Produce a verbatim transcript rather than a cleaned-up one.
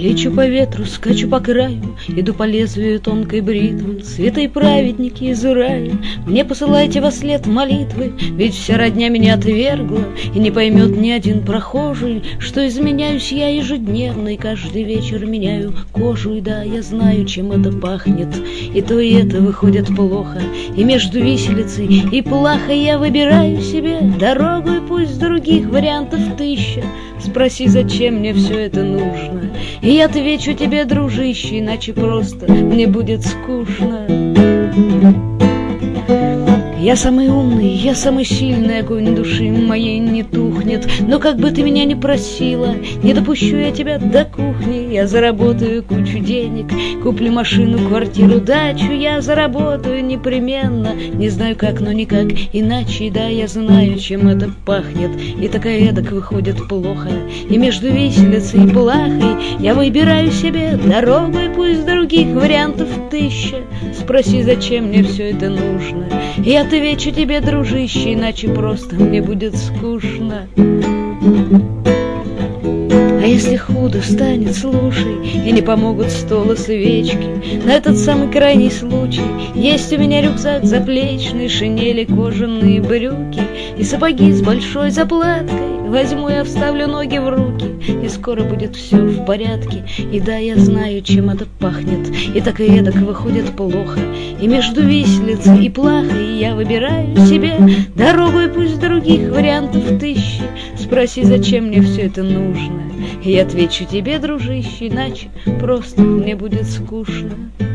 Лечу по ветру, скачу по краю, иду по лезвию тонкой бритвы. Святые праведники из рая, мне посылайте во след молитвы, ведь вся родня меня отвергла, и не поймет ни один прохожий, что изменяюсь я ежедневно, и каждый вечер меняю кожу. И да, я знаю, чем это пахнет, и то и это выходит плохо, и между виселицей и плахой я выбираю себе дорогу, и пусть других вариантов тысяча. Спроси, зачем мне все это нужно, и я отвечу тебе, дружище, иначе просто мне будет скучно. Я самый умный, я самый сильный, огонь души моей не тухнет. Но как бы ты меня ни просила, не допущу я тебя до кухни. Я заработаю кучу денег, куплю машину, квартиру, дачу. Я заработаю непременно, не знаю как, но никак иначе. И да, я знаю, чем это пахнет, и так и эдак выходит плохо, и между виселицей и плахой я выбираю себе дорогу, и пусть других вариантов тысяча. Спроси, зачем мне все это нужно, и отвечу тебе, дружище, иначе просто мне будет скучно. А если худо станет, слушай, и не помогут стол и свечки, на этот самый крайний случай есть у меня рюкзак заплечный, шинели, кожаные брюки и сапоги с большой заплаткой. Возьму я, вставлю ноги в руки, и скоро будет все в порядке. И да, я знаю, чем это пахнет, и так и эдак выходит плохо, и между виселицей и плахой я выбираю себе дорогу, и пусть других вариантов тысячи. Спроси, зачем мне все это нужно, и я отвечу тебе, дружище, иначе просто мне будет скучно.